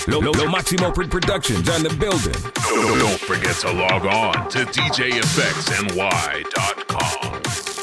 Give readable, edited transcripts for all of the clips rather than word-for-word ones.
Lo Maximo Productions on the building. Don't forget to log on to DJFXNY.com.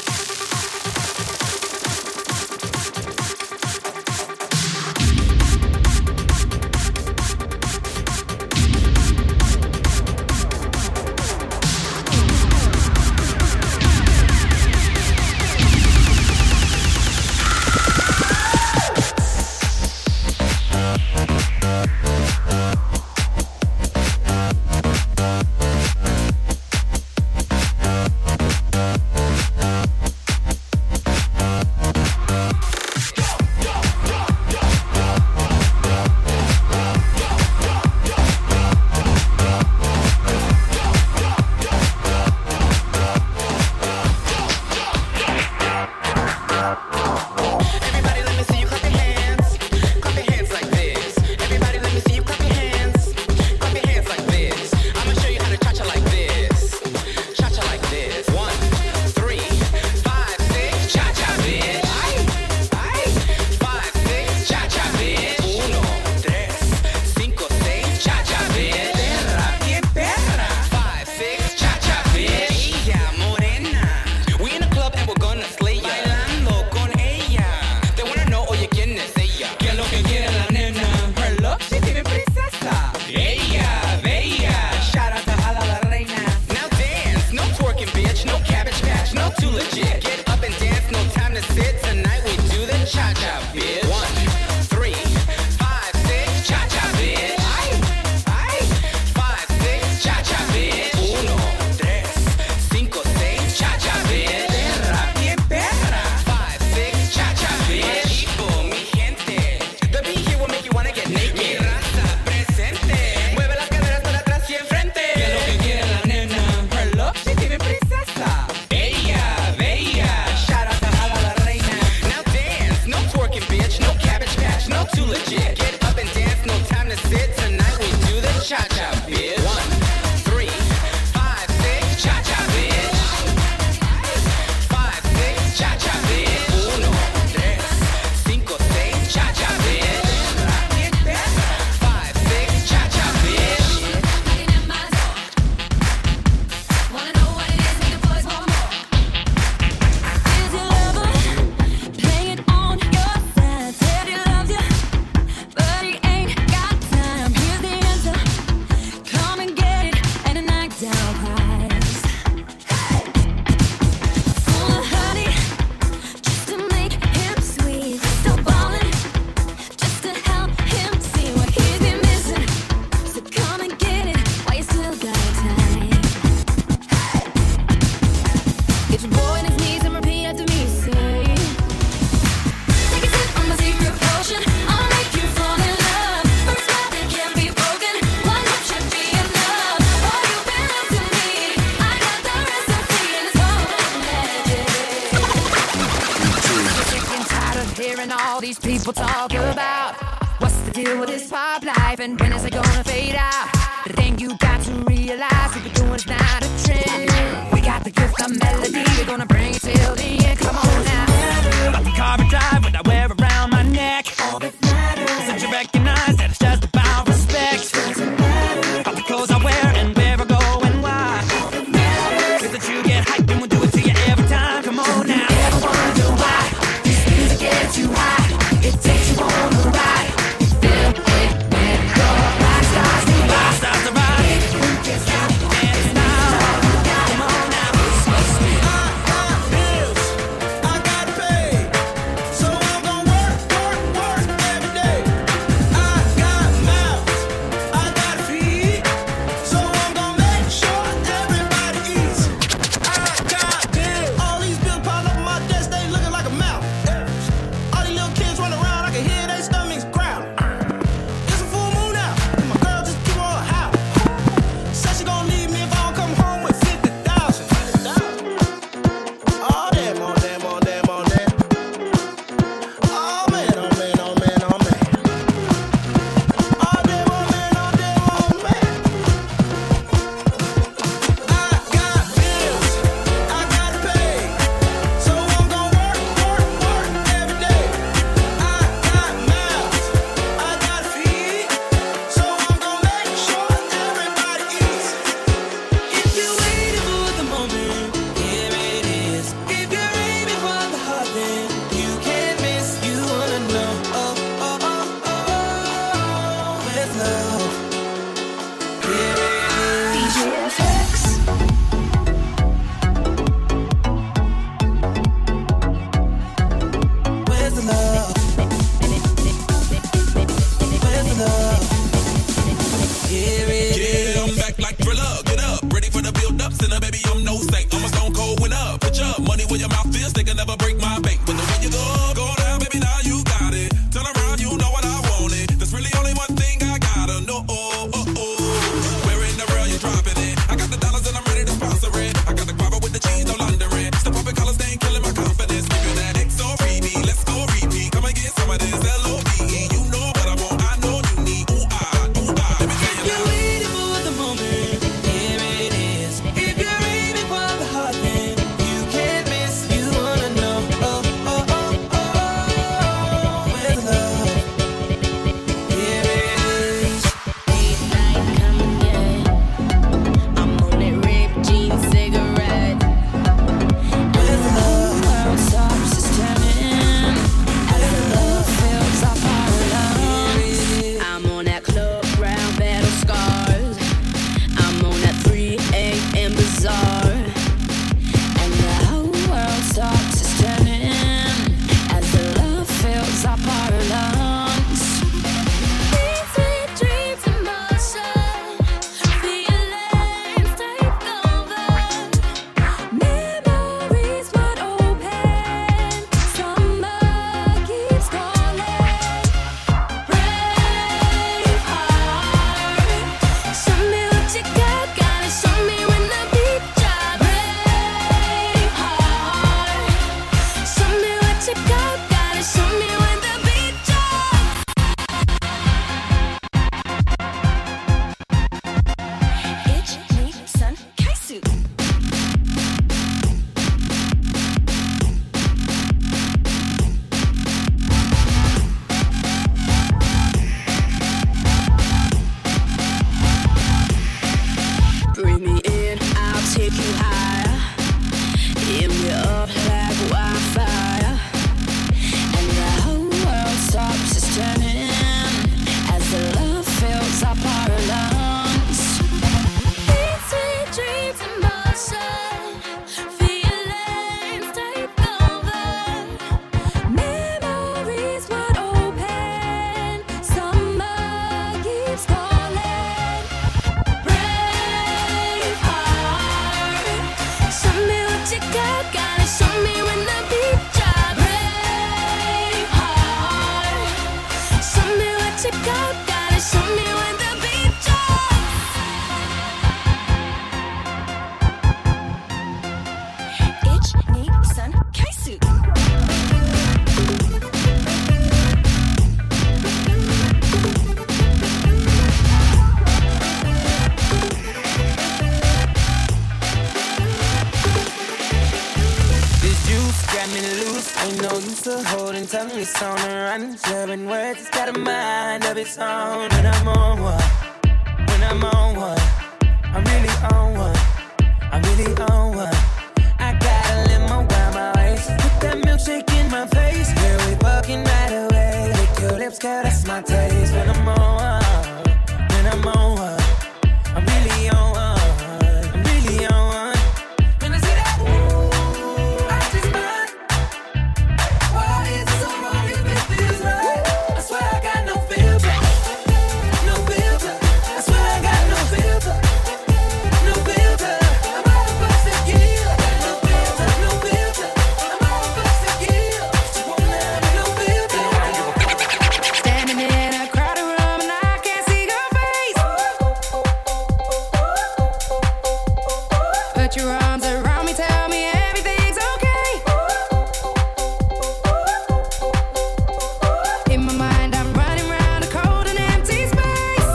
People talk about what's the deal with this pop life and when is it gonna fade out? The thing you got to realize, what we're doing is not a trend. We got the gift of melody, we're gonna bring it till the end. Come on now. About the car I drive, what I wear around my neck. All that matters. Don't you recognize that it's just about respect? Doesn't matter. About the clothes I wear and where I go and why. All that matters is that you get hyped and we'll do it to you every time. Come on now. You ever wonder why this music gets you high? It takes you on a ride. You feel it when your life starts to ride. It gets out and it's now. Come on now. Bills, I gotta pay, so I'm gonna work every day. I you go, gotta show me when the beat drops. Ich need sun kaisu. Got me loose, ain't no use of holding tongue, it's on the run. Sharing words, it's got a mind of its own. When I'm on one, when I'm on one, I'm really on one, I'm really on one. I got a limo around my waist, put that milkshake in my face. Girl, we fucking right away. Lick your lips, girl, that's my taste. When I'm on one, when I'm on one, I'm really on one, I'm really on one. When I see that, I just might. Why is it so wrong if it feels right? I swear I got no filter, no filter. I swear I got no filter, no filter. I'm out of bucks to give. No filter, no filter. I'm out of bucks to give. You won't have me, no filter. Standing in a crowded room and I can't see your face. Put your arms around me, tell me everything's okay. In my mind, I'm running round a cold and empty space.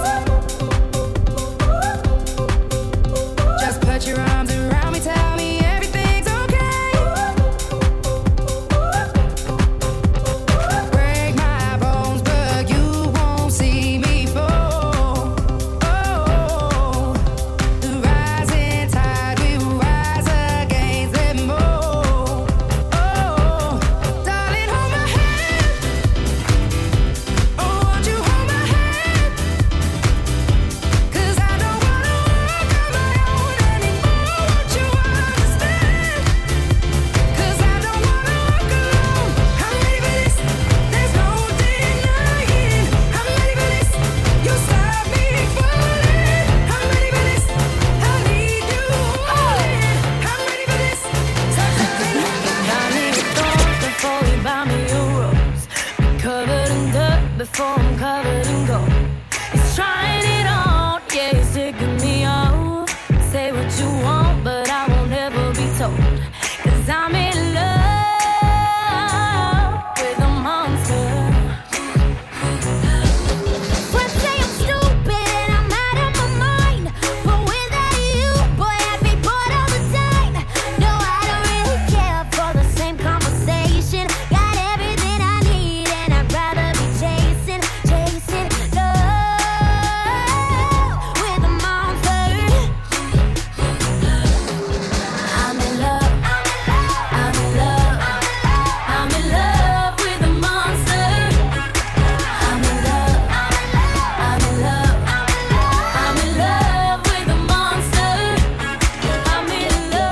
Just put your arms around me, tell me everything's okay. Break my bones, but you won't see me fall. Oh, the rising tide will rise against them all. Oh, darling, hold my hand. Oh, won't you hold my hand? 'Cause I don't wanna walk on my own anymore. Won't you understand? 'Cause I don't wanna walk alone. I'm ready for this. There's no denying. I'm ready for this. You stop me falling. I'm ready for this. I need you holding. I'm ready for this. Buy me a thorn before you buy me a rose. Be covered in dirt before I'm covered in gold. He's trying it on, yeah, he's taking me off. Say what you want, but I won't ever be told. 'Cause I'm in love with a monster. Would say I'm stupid and I'm out of my mind. But without you, boy, I'd be bored all the time. No, I don't really care for the same conversation. Got everything I need and I'd rather be chasing love with a monster. I'm in love, I'm in love, I'm in love with a monster. I'm in love, I'm in love, I'm in love with a monster. I'm in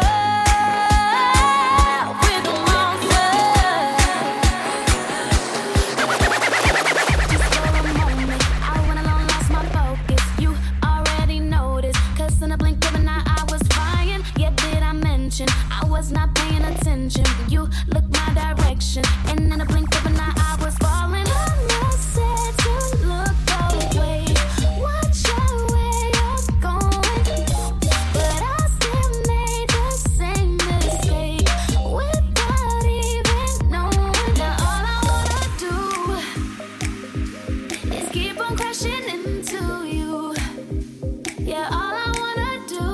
love with a monster. Just for a moment, I went along, lost my focus. You already noticed, 'cause in a blink of an eye I was flying. Yeah, did I mention I was not paying attention? You looked my direction, and in a blink of an eye I was falling. I must said to look away, watch out where you're going. But I still made the same mistake without even knowing. Now all I wanna do is keep on crashing into you. Yeah, all I wanna do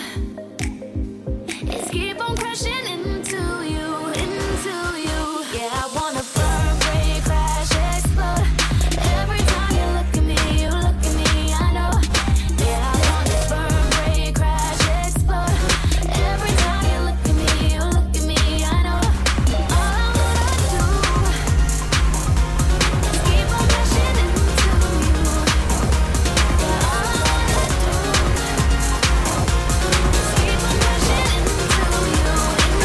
is keep on crashing into you, into you. Yeah, I wanna burn, break, crash, explode. Every time you look at me, I know. Yeah, I wanna burn, break, crash, explode. Every time you look at me, I know. All I wanna do is keep on crashing into you. Yeah, all I wanna do is keep on crashing into you.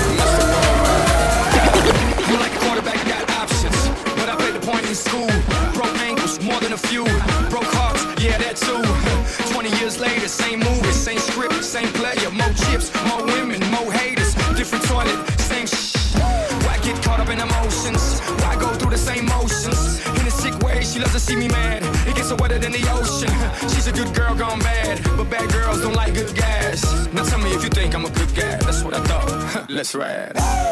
You like a quarterback, got options. But I played the point in school. Broke ankles, more than a few. Broke hearts, yeah, that too. 20 years later, same movie, same script, same player. More chips, more women, more haters. Different toilet, same Why get caught up in emotions? Why go through the same motions? In a sick way, she loves the see me mad, it gets wetter than the ocean. She's a good girl gone bad, but bad girls don't like good guys. Now tell me if you think I'm a good guy. That's what I thought. Let's ride.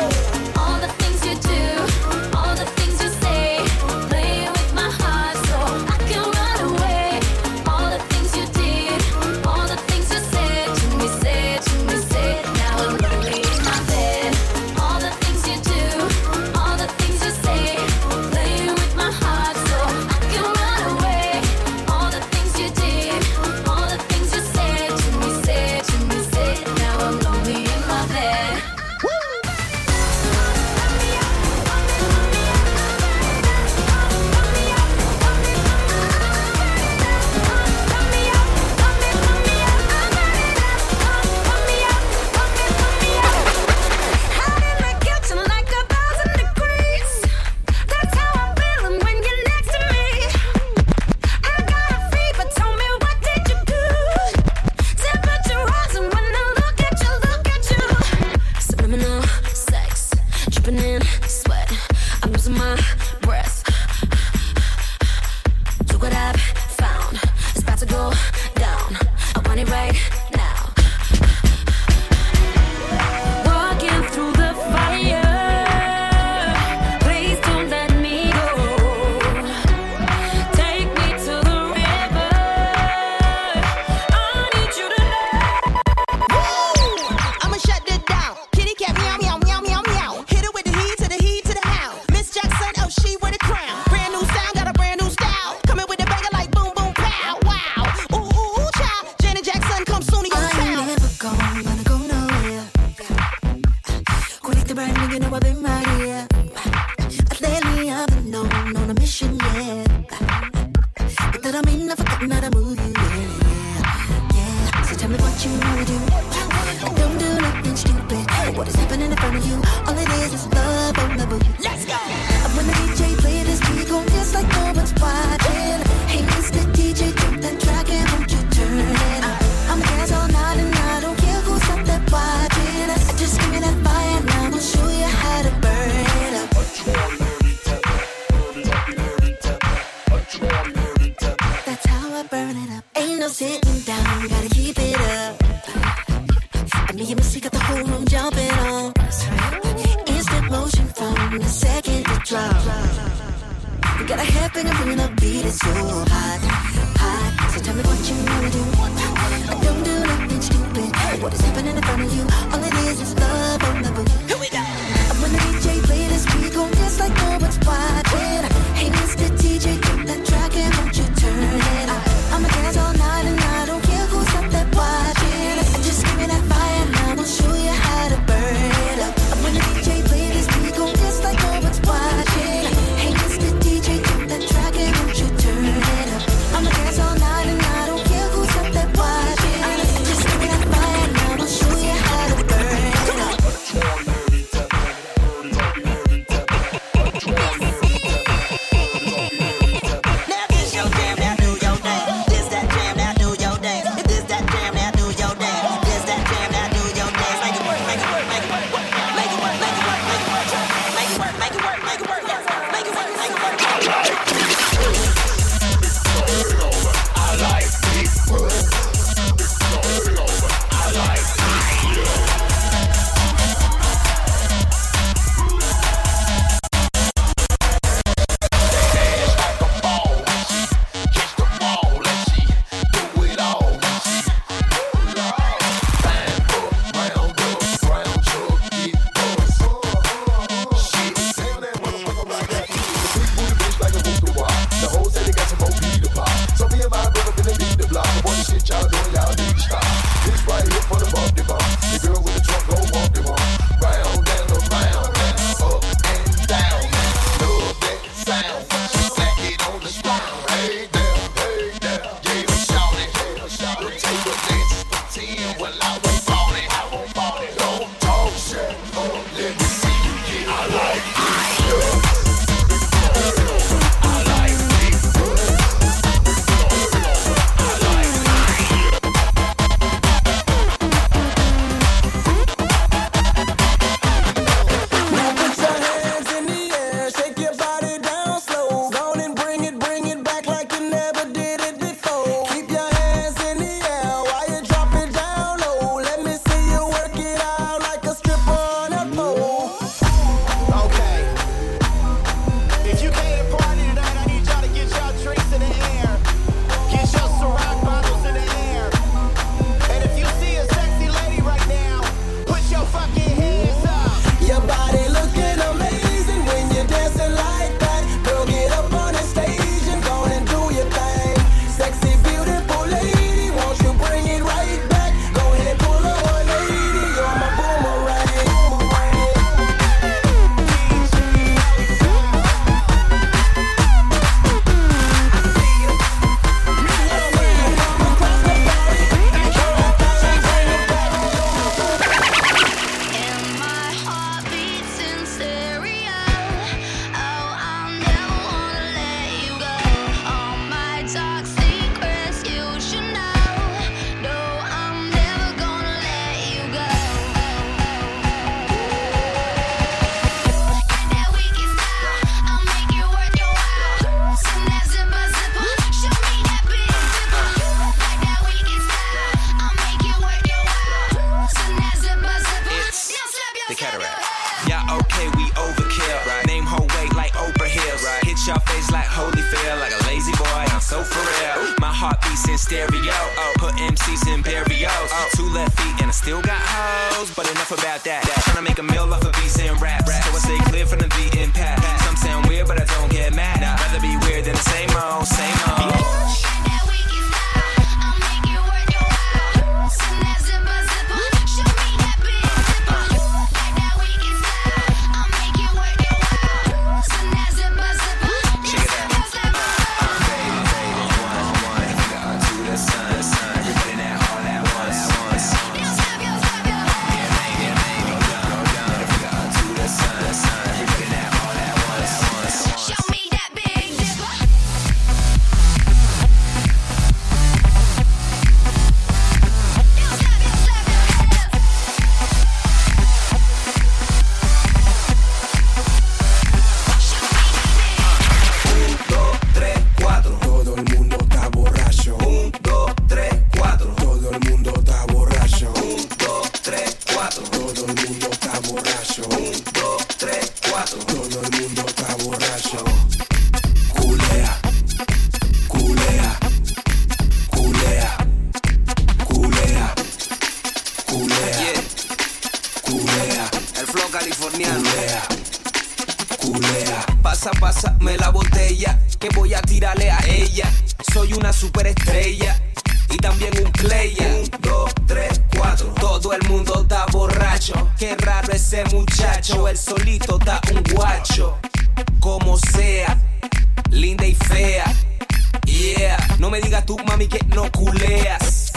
All the things you do, all the things you say, play with my heart so I can run away. All the things you did, all the things you said to me, said. Now I'm lonely in my bed. All the things you do, all the things you say, play with my heart so I can run away. All the things you did, all the things you said to me, said. Now I'm lonely in my bed. I'm heart beats in stereo. Put MCs in barrios. 2 left feet and I still got hoes. But enough about that. Tryna make a meal off of beats and raps. So I stay clear from the beaten path. Some sound weird, but I don't get mad. I'd rather be weird than the same old, same old. Pásame la botella, que voy a tirarle a ella. Soy una superestrella y también un player. 1, 2, 3, 4. Todo el mundo está borracho. Qué raro ese muchacho, él solito da un guacho. Como sea, linda y fea. Yeah, no me digas tú, mami, que no culeas.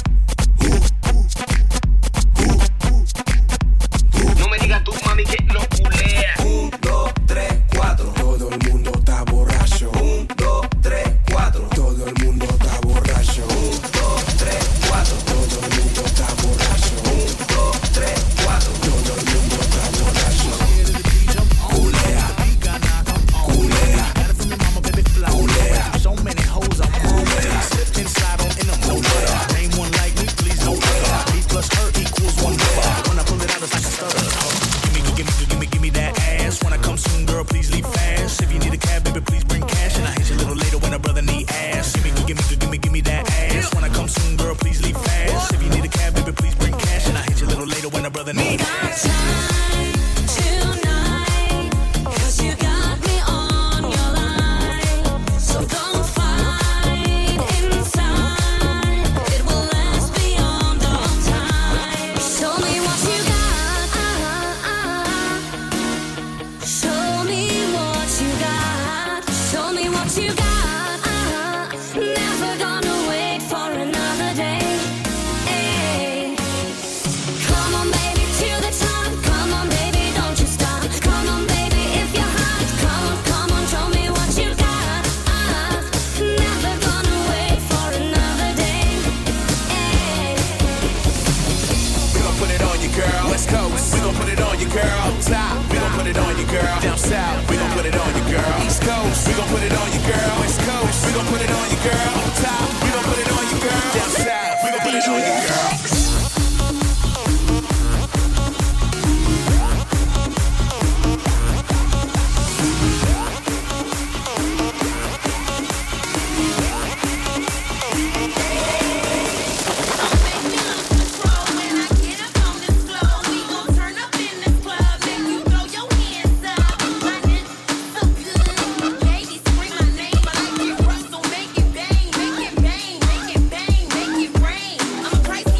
No me digas tú, mami, que no culeas. 1, 2, 3, 4. Todo el mundo está borracho. 1, 2, 3, 4. Todo el mundo está borracho. 1, 2, 3, 4. Todo el mundo está borracho. 1, 2, 3, 4. Todo el mundo está borracho. Culea, culea, culea. So many hoes, I'm always inside on in them. No better. Name one like me, please no better. Me plus her equals 1 better. When I pull it out, it's like a stutter. Give me that ass. When I come soon, girl, please leave fast. If you need a cab, baby, please bring cash. And I hit you a little later when a brother need ass. Give me that ass. When I come soon, girl, please leave fast. If you need a cab, baby, please bring cash. And I hit you a little later when a brother need ass. Down south, we gon' put it on you, girl. East Coast, we gon' put it on you, girl. West Coast, we gon' put it on you, girl. On top, we gon' put it on you, girl. Down south, we gon' put it on you, girl. Price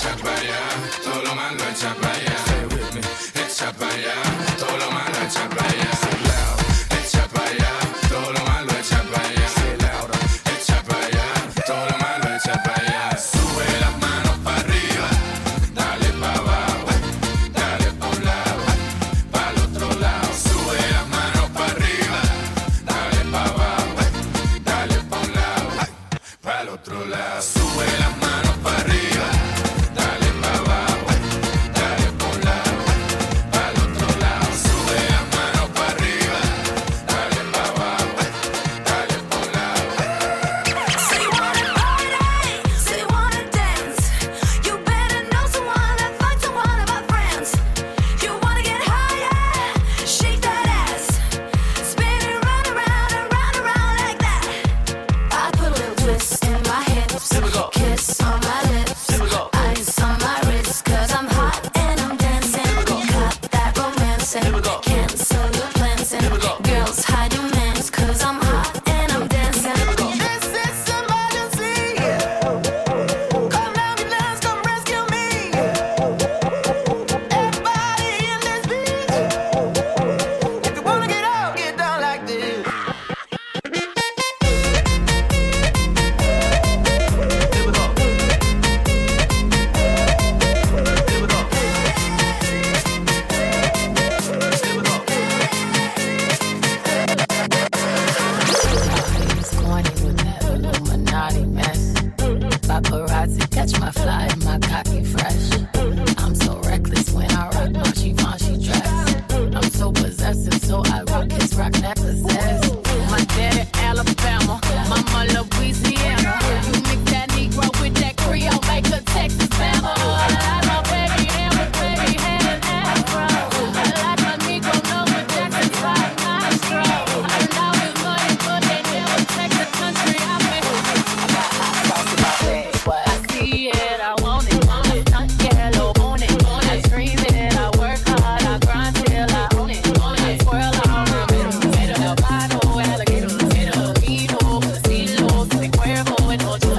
echa para allá, todo lo malo echa para allá. Echa para allá, todo lo malo echa para allá. Echa para allá, todo lo malo echa para allá. Echa para allá, todo lo malo echa para allá. Sube las manos para arriba, dale para abajo, dale para un lado, para el otro lado. Sube las manos para arriba, dale para abajo, dale para un lado, para el otro lado. Sube las manos para arriba, dale para abajo, dale para un lado, para el otro lado. Sube las manos para arriba, dale para abajo, dale para un lado. So you wanna party, so you wanna dance. You better know someone that finds someone of our friends. You wanna get higher, shake that ass, spin it round around and round around like that. I put a little twist in my hips, kiss on my lips, ice on my wrist, 'cause I'm hot and I'm dancing. Cut that romance and cancel your plans and girls hide your mans, 'cause I'm hot and I'm dancing. This is emergency. Come ambulance, come rescue me. Everybody in this beach, if you wanna get out, get down like this. This morning with that Illuminati mess. Paparazzi catch my fly and my cocky fresh. I'm so reckless when I rock my Givenchy dress. I'm so possessive, so I rock his rock necklaces. My daddy Alabama, mama Louisiana. You mix that Negro with that Creole, make a Texas Bama. I like my baby and my baby had an afro. I like my Negro know what Jackson 5 maestro. I know it's money, but they never take the country out me. I see it, I want it. I'm yellow on it. I scream it, I work hard, I grind till I own it. I swirl all around it. Albino, alligator, Filipino, Casino, San Cuervo, and Ocho.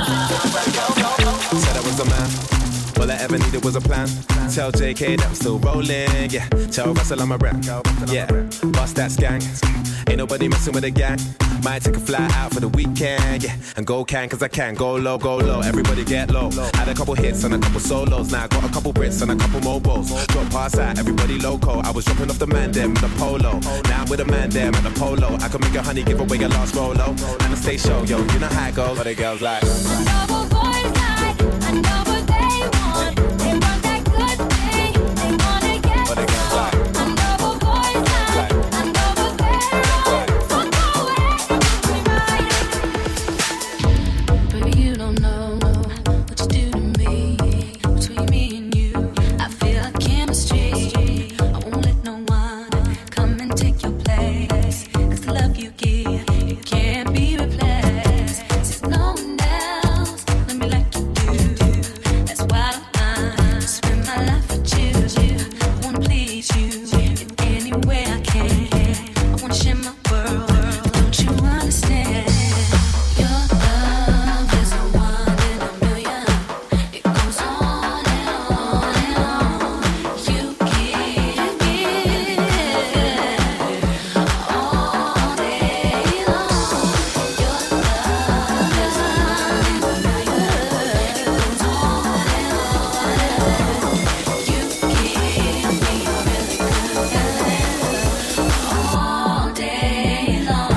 Said I was a man. All I ever needed was a plan. Tell JK that I'm still rolling. Yeah. Tell Russell I'm a rap. Yeah. Bust that skank. Ain't nobody messing with a gang. Might take a fly out for the weekend. Yeah. And go can, 'cause I can. Go low, go low. Everybody get low. Had a couple hits and a couple solos. Now I got a couple Brits and a couple mobiles. Drop pass out, everybody loco. I was dropping off the man them with a polo. Now I'm with a man them at the polo. I can make a honey give away a last rolo. And I stay show, yo. You know how it goes. But the girls like. I know what boys like, I know what they want. They want that good thing, they wanna get But the girls like. I know what boys like, I know what they want. Fuck away, Baby, you don't know what you do to me. Between me and you, I feel like chemistry. I won't let no one come and take your place. 'Cause the love you give, it can't be replaced. There's no one else, let me like you do. That's why I spend my life with you. I wanna please you in any way I can. I wanna share my world, don't you understand? Your love is a one in a million. It goes on and on and on. You give it all day long. Your love is a one in a million. It goes on and on and on. You give me a really good feeling all day long.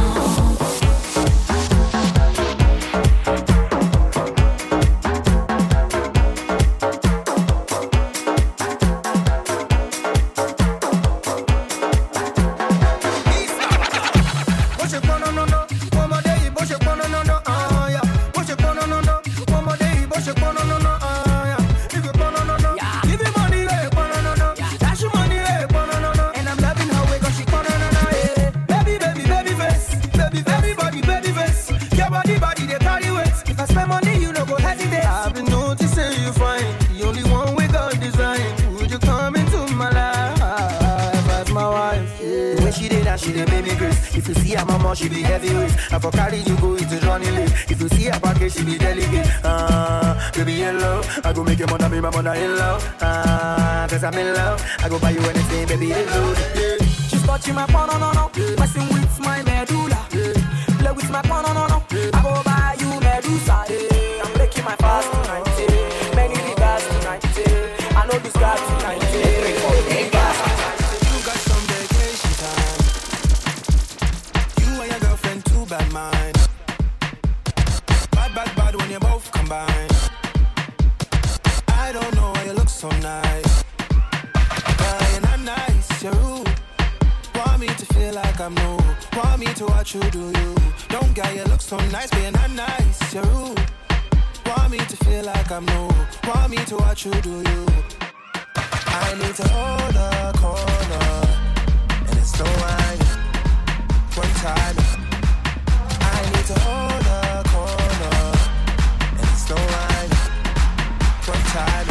Bó ṣe pọn dandan, ọmọdé yìí bó ṣe pọn dandan, yeah. Bó ṣe pọn dandan, ọmọdé yìí bó ṣe pọn dandan, yeah. If you pọn dandan, give me money, pọn dandan. Dash you money, pọn dandan. And I'm loving her way 'cause she pọn dandan, yeah. Baby, baby, baby face, baby, everybody, baby face. Your body, body, they carry weight. If I spend money, you no go hesitate. I've been noticing you fine, the only one with God design. Would you come into my life as my wife? Yeah. The way she did that, she did make me grace. If you see her mama, she be heavyweight. And for carry you go into Johnny Lee. If you see her package, she be delicate. to be in love. I go make your mother be my mother-in-law. Cause I'm in love. I go buy you anything, baby, it's good. Yeah. She's touching my phone, no. Messing with my medulla. Play with my phone, no. I go buy you Medusa. Yeah. I'm breaking my fast tonight. Yeah. Many regards tonight. Yeah. I know this guy tonight. Yeah. You got some vacation time. You and your girlfriend, too bad mind. Bad when you both combine. I don't know why you look so nice. You're not nice, you're rude. Want me to feel like I'm new. Want me to watch you do you. Don't get you look so nice, but you're not nice, you're rude. Want me to feel like I'm new. Want me to watch you do you. I need to hold a corner, and it's no wine. One time, I need to hold a corner, and it's no wine. One time.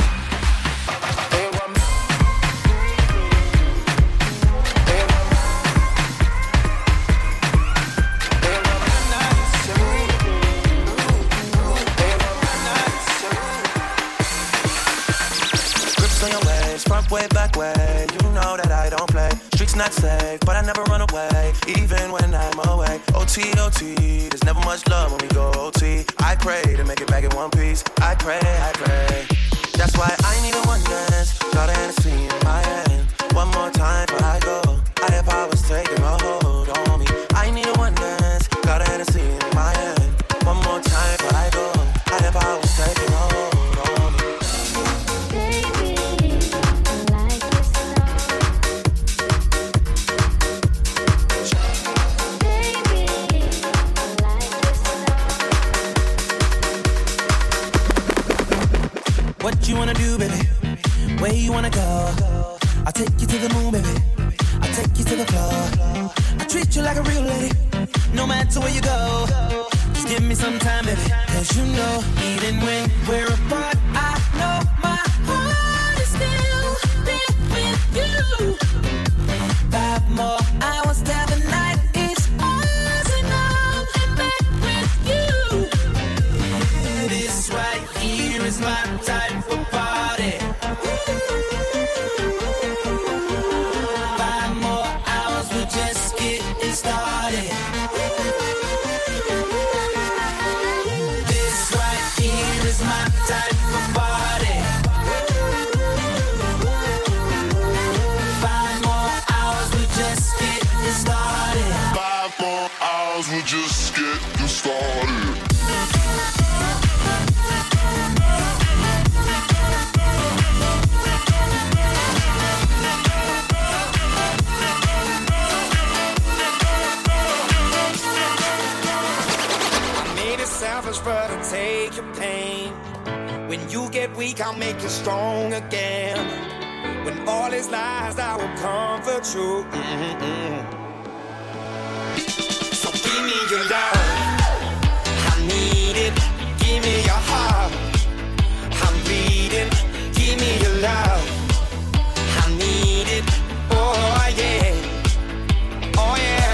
Front way, back way, you know that I don't play. Streets not safe, but I never run away, even when I'm away. OT, OT, there's never much love when we go OT. I pray to make it back in one piece. I pray. That's why I need a one dance. Got a Hennessy in my hand. One more time before I go. Higher powers taking a hold on me. I need a one dance. Got a Hennessy in my hand. One more time before I go. Higher powers taking a hold on me. What you wanna do, baby? Where you wanna go? I'll take you to the moon, baby. I'll take you to the floor. I treat you like a real lady, no matter where you go. Just give me some time, baby. Cause you know, even when we're apart, I know my heart is still there with you. 5 more hours till the night is ours, and I'm back with you. This right here is my type of party. 5 more hours, we're just getting started. This right here is my type of party. 5 more hours, we're just getting started. 5 more hours, we're just getting started. Selfish, but I'll take your pain. When you get weak, I'll make you strong again. When all is lost, I will comfort you. So give me your love, I need it. Give me your heart, I'm bleeding. Give me your love, I need it. Oh yeah, oh yeah.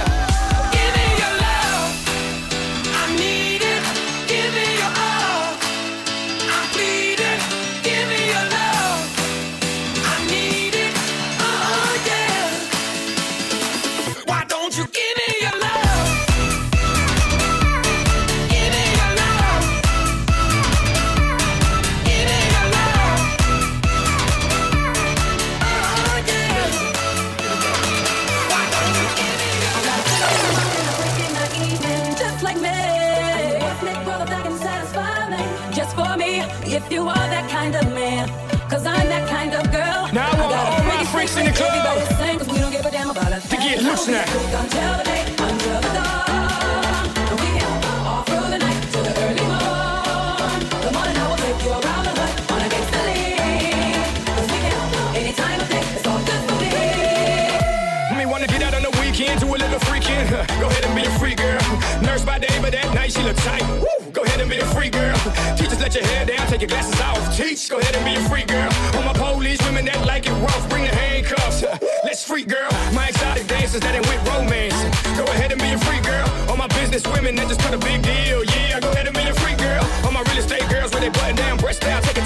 If you are that kind of man, cause I'm that kind of girl. Now I want all my freaks in the club sing, cause we don't give a damn about us. To get loose now. Until the day, until the dawn. And we can all through the night till the early morn. The morning I will take you around the hood on a gangsta league. Cause we can, any time of day, it's all good for me. Me wanna get out on the weekend, do a little freaking. Go ahead and be a free girl. Nurse by day, but that night she look tight. Woo! Go ahead and be a free girl. Teachers, let your hair down, take your glasses off. Teach, go ahead and be a free girl. All my police women that like it rough, bring the handcuffs. Let's free girl. My exotic dancers that ain't with romance. Go ahead and be a free girl. All my business women that just put a big deal. Yeah, go ahead and be a free girl. All my real estate girls with their button down, breast down.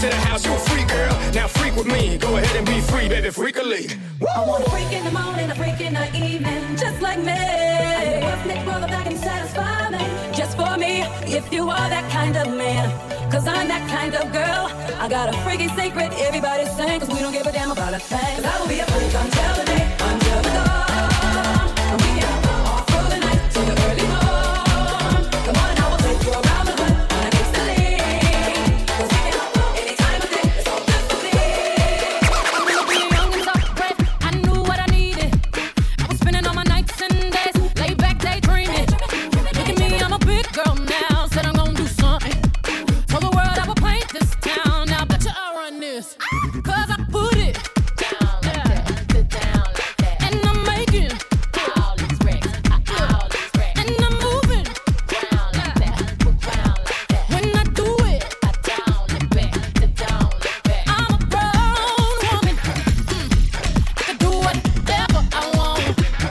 to the house, you a free girl. Now freak with me, go ahead and be free, baby, freakily. I want a freak in the morning, a freak in the evening, just like me. I need a neck brother that can satisfy me, just for me, if you are that kind of man. Cause I'm that kind of girl. I got a freaky secret, everybody sing, cause we don't give a damn about a thing. Cause I will be a freak until the day, until the dawn. And we can go all through the night till the early morn. Come on, I will take you around the hood on a gangsta league. Cause we can go any time of day, it's all good for me. When I was young and soft breath, I knew what I needed. I was spending all my nights and days, laid back daydreaming. Look at me, I'm a big girl now, said I'm gonna do something. Told the world I would paint this town, now bet you I'll run this. Cause I put it down like that, down like that. And I'm making all these wrecks, and I'm moving round like that, round like that. When I do it, I down and back, down like that. I'm a grown woman, I can do whatever I want.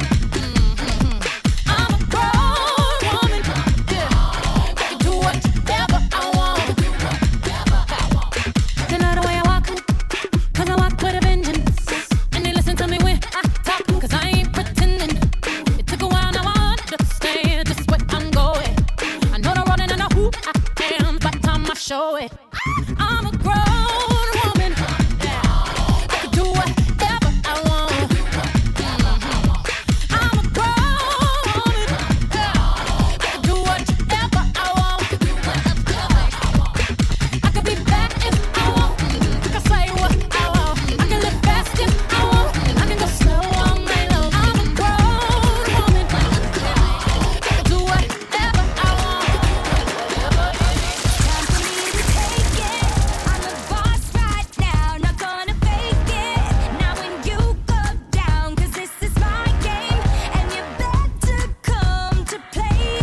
I'm a grown woman, yeah, I can do whatever I want. They know the way I walk, cause I walk with a vengeance. And they listen to me when I talk, cause I ain't pretending. It took a while, now I understand just where I'm going. I know the road and I know who I am, by the time I show it. I'm a grown woman, yeah, I can do whatever I want. I'm a grown woman, yeah, I can do whatever I want. I could be back if I want, I can say what I want. I can live fast if I want, I can go slow all night long. I'm a grown woman, I can do whatever I want. Time for me to take it. I'm the boss right now, not gonna fake it. Now when you go down, cause this is my game, and you better come to play.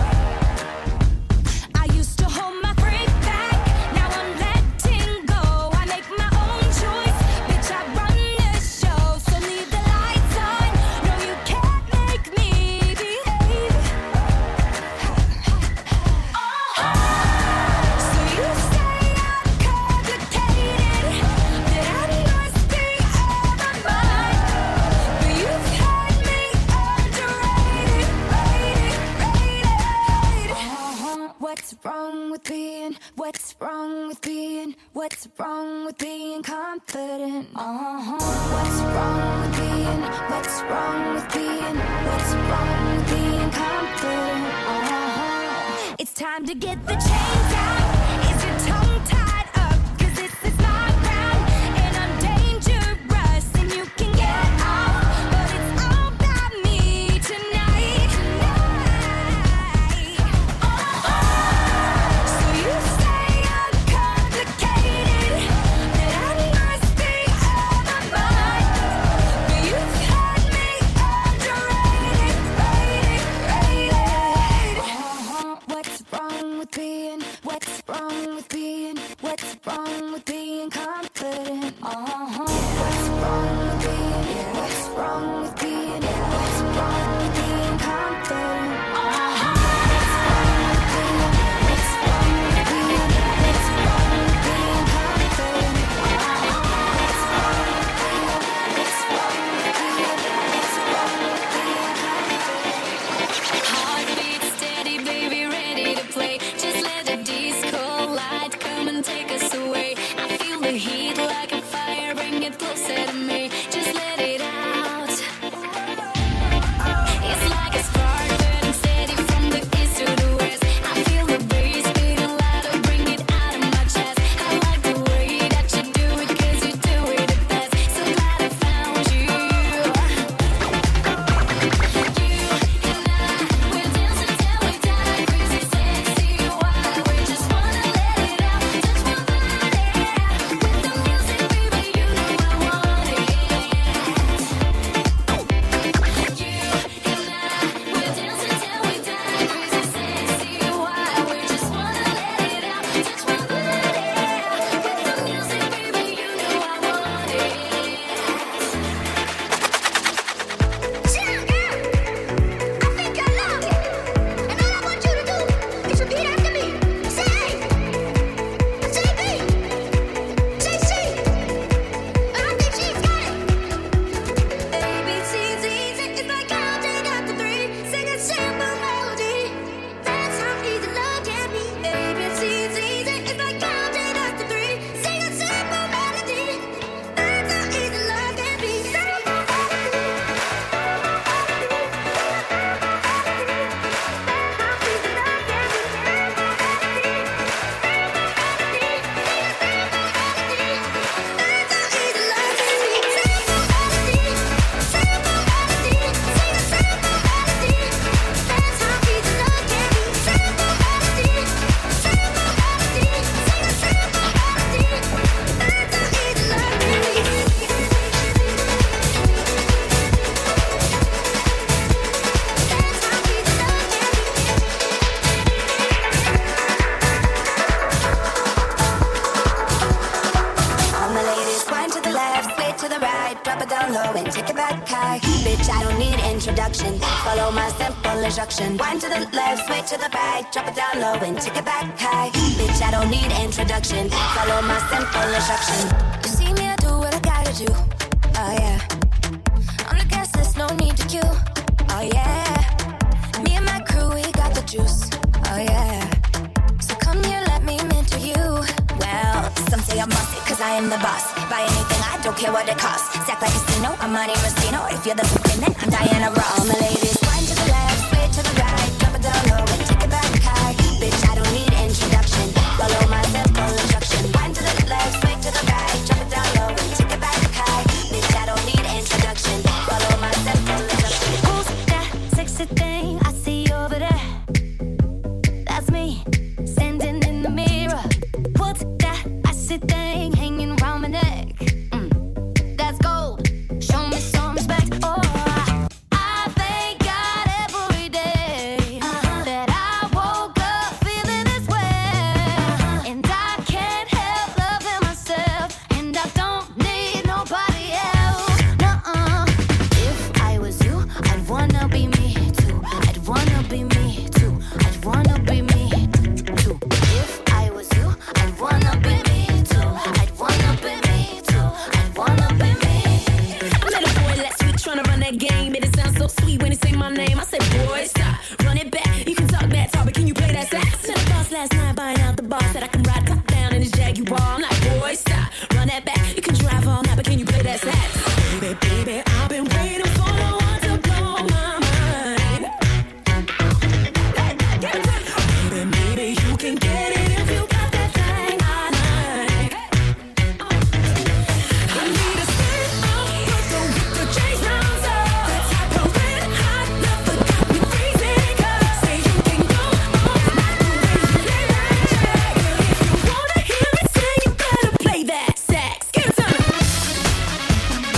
I used to hold my freak back, now I'm letting go. I make my own choice, bitch, I run this show. So leave the lights on, no you can't make me behave. So you say I'm complicated, that I must be out of my mind. But you've had me underrated, rated. What's wrong with being, what's wrong with being, what's wrong with being confident? What's wrong with being, what's wrong with being, what's wrong with being confident? It's time to get the chains out. Is your tongue tied up? Cause this is my ground, and I'm dangerous, and you can get off. But it's all about me tonight. So you say I'm complicated, that I must be out of my mind. But you've had me underrated, rated. What's wrong with being, what's wrong with being, what's wrong with being confident? What's wrong with being, what's wrong with being, what's wrong with being confident? What's wrong with being, what's wrong with being confident? What's wrong with being, what's wrong with being, what's wrong with being confident? Heartbeat steady, baby, ready to play. Just let the disco light come and take us away. I feel the heat down low and take it back high. Bitch, I don't need introduction. Follow my simple instruction. Wind to the left, sway to the right. Drop it down low and take it back high. Bitch, I don't need introduction. Follow my simple instruction. You see me, I do what I gotta do. Oh yeah. On the gas list, no need to queue. Oh yeah. Me and my crew, we got the juice. Oh yeah. So come here, let me mentor you. Well, some say I'm bossy, cause I am the boss. Buy anything, I don't care what it costs. Stack like casino, I'm Monte Rustino. If you're the supreme, then I'm Diana Ross. All my ladies, wind to the left, sway to the right. Drop it down low and take it back high. Bitch, I don't need introduction. Follow my simple instruction. Wind to the left, sway to the right. Drop it down low and take it back high. Bitch, I don't need introduction. Follow my simple instruction. Who's that sexy thing I see over there? That's me, standing in the mirror. What's that icy thing hanging round my neck? That's gold. Show me some respect. Oh, I thank God every day that I woke up feeling this way. And I can't help loving myself. And I don't need nobody else. Nuh-uh. If I was you, I'd wanna be me too. I'd wanna be me too. I'd wanna be me too. If I was you, I'd wanna be me too. I'd wanna be me too. I'd wanna be me. I met a boy last week trying to run that game. And it sounds so sweet when he say my name. I said, boy, stop, run it back. You can talk that talk, but can you play that sax? To the boss last night, buying out the boss. Said I can ride top down in his Jaguar. I'm like, boy, stop, run that back. You can drive all night, but can you play that sax? Baby, baby, I've been waiting for the one to blow my mind. Baby, maybe you can get it if you got that thing I like. I need a stand up, with the chase rounds up. The type of red hot love that got me freezing. Cause say you can go all night the way you lay that track. If you wanna hear me say, you better play that sax. Give it to me.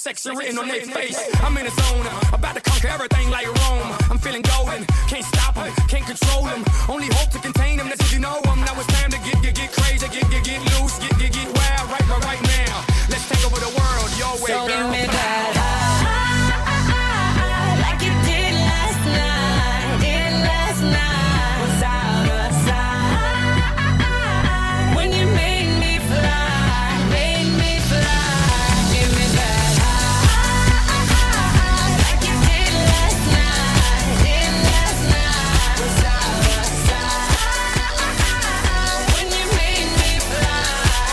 section written on their face. I'm in the zone, about to conquer everything like Rome. I'm feeling golden, can't stop them, can't control them. Only hope to contain them, that's if you know them. Now it's time to get crazy, get loose, get wild right now. Let's take over the world, your way, So girl. give me that high, like you did last night. Was out of sight when you made me fly. Give me that high, like you did last night. Was out of sight when you made me fly.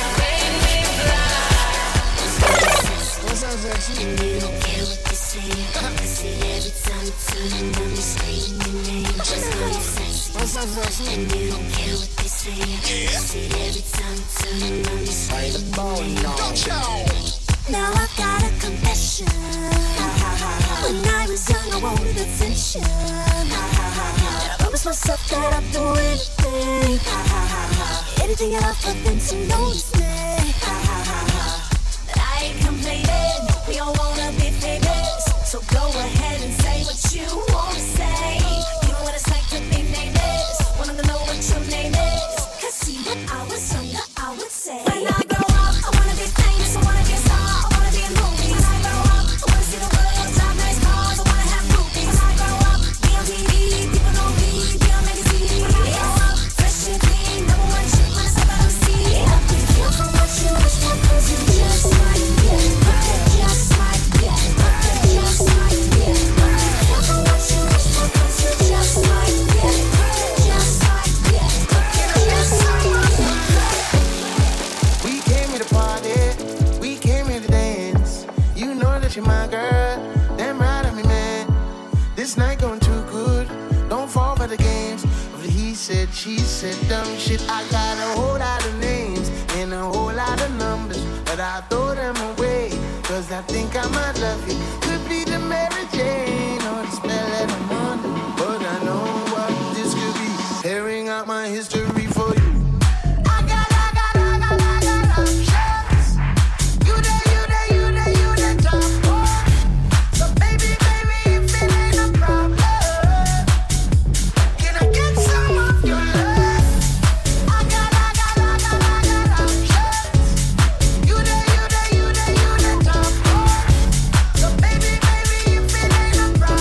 What's up, Zach? You don't care what they say. I see every time you turn around, they saying your name. Just call you sexy. What's up, Zach? And you don't care what they say. I see every time you turn around, they say the ball. Now I've got a confession. When I was young, I wanted attention. I promised myself that I'd do anything at all for them to notice me. But I ain't complaining. We all wanna be famous, so go ahead and say what you wanna say. You know what it's like to be nameless. Wanna know what your name is? 'Cause see, when I was younger, I would say, when I grow up, I wanna be famous, I wanna be a star, I wanna be in movies. When I grow up, I wanna see the world, drive nice cars, I wanna have groupies. When I grow up, be on TV, people know me, be on magazine. When I grow up, fresh and clean, number one chick when I step out on the scene. Be careful what you wish for, 'cause you just might get. Just might get. Just might get. Be careful what you wish for, 'cause you just might get. Just might get. Just might get. We came here to party, we came here to dance. You know that you're my girl, damn right I'm your man. This night going too good, don't fall for the games of the he said, she said, dumb shit. I got a whole lot of names and a whole lot of numbers, but I throw them away, 'cause I think I might love you. Could be the Mary Jane or the spell that I'm under, but I know what this could be. Tearing out my history for you. I got options. You the top boy. So baby, if it ain't a problem, can I get some of your love? I got options. You the top boy. So baby, if it ain't a problem.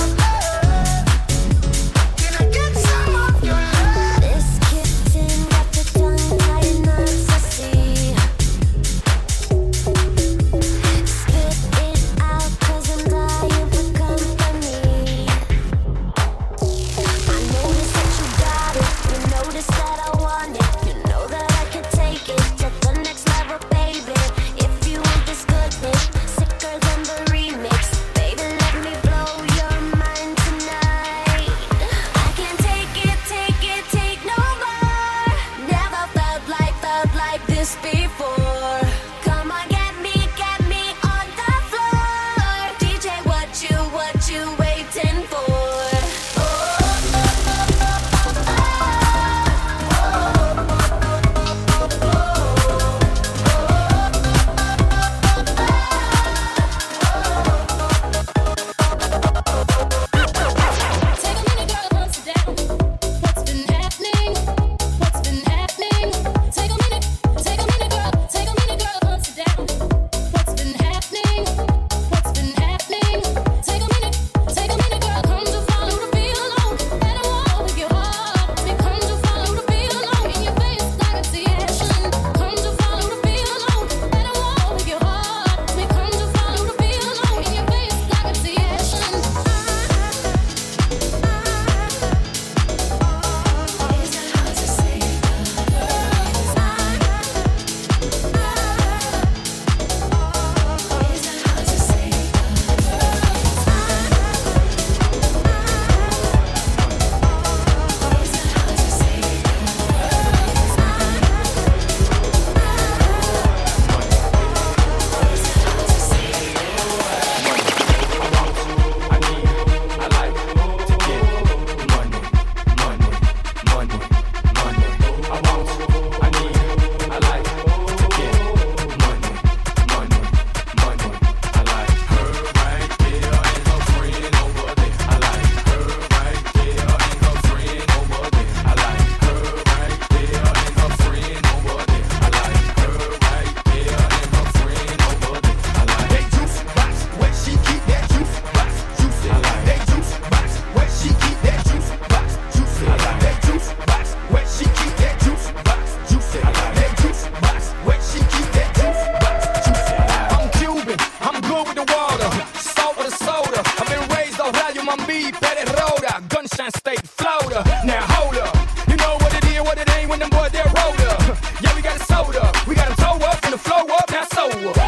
Palm Beach, Petty Rhoda, Gunshine State, Florida. Now hold up, you know what it is, what it ain't when them boys they're rolled up. Yeah, we got it sold up, we got them toe up and the flow up, now so up.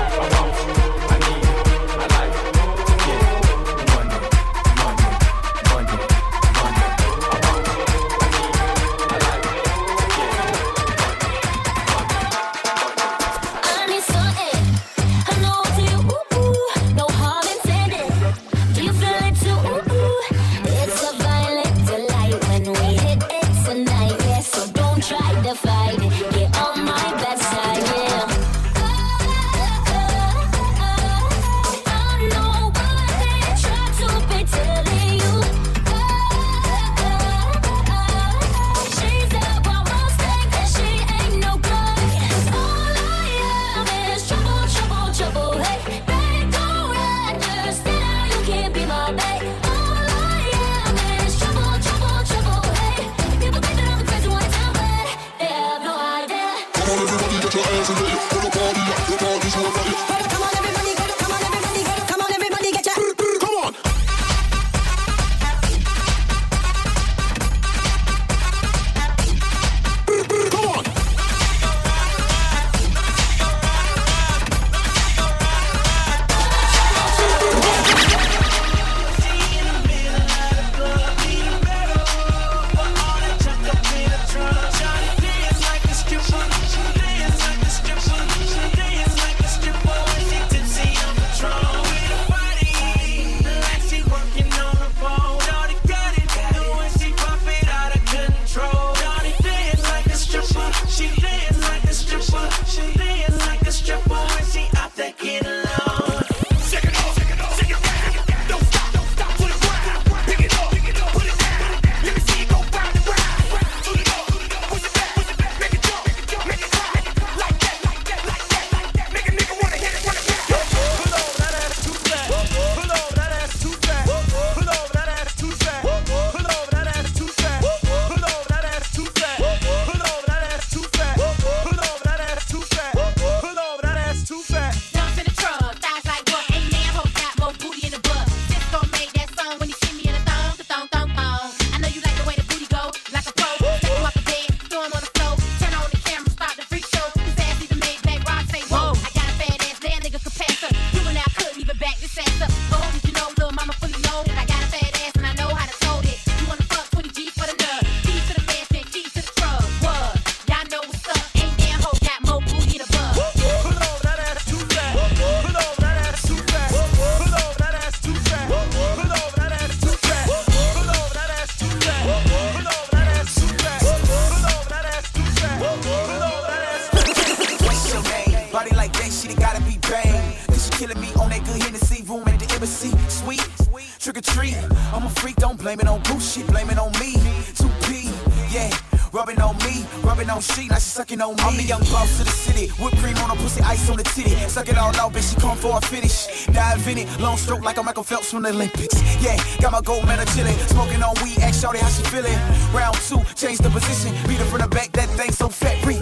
On me. I'm the young boss of the city. Whipped cream on her pussy, ice on the titty. Suck it all out, bitch, she come for a finish. Dive in it, long stroke like a Michael Phelps from the Olympics. Yeah, got my gold medal chillin'. Smoking on weed, ask shawty how she feelin'. Round 2, change the position. Beat her from the back, that thing so fat. It's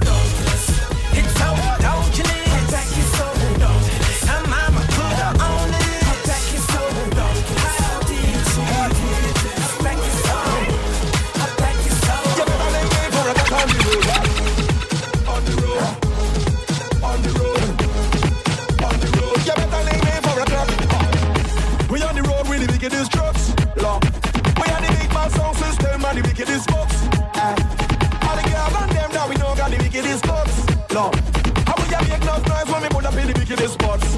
so don't kill it. Her back is so don't kill it. Her mama put her on it. Her back is so don't kill it. How did she do it? Her back is so. Her back is so. You better let me for a country. Wickedest drugs, Lord. We are the big man sound system and the wickedest bucks. All the girls and them now we know got the wickedest bucks, Lord. How we a make no noise when we put up in the wickedest spots?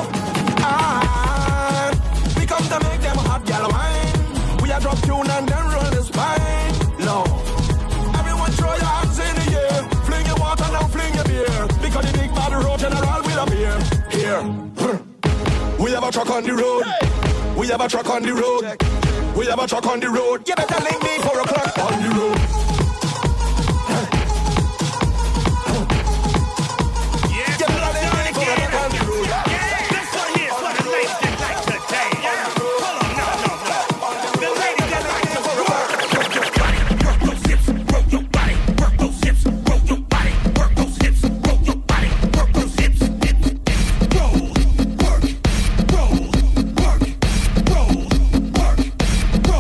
We come to make them hot gal wine. We a drop tune and then roll the spine, Lord. Everyone throw your hands in the air, fling your water now, fling your beer. Because the big bad road general will appear here. We have a truck on the road. We have a truck on the road. We have a truck on the road. You better link me 4 o'clock on the road. Yeah, you better link me 4 o'clock on the road. Yeah, this one here is what the ladies get like today. Yeah, hold on, no. The ladies get like to work those hips, work your body, work those hips, work your body, work those hips, work your body, work those hips, roll, work, roll, work.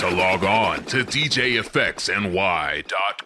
to log on to DJFXNY.com.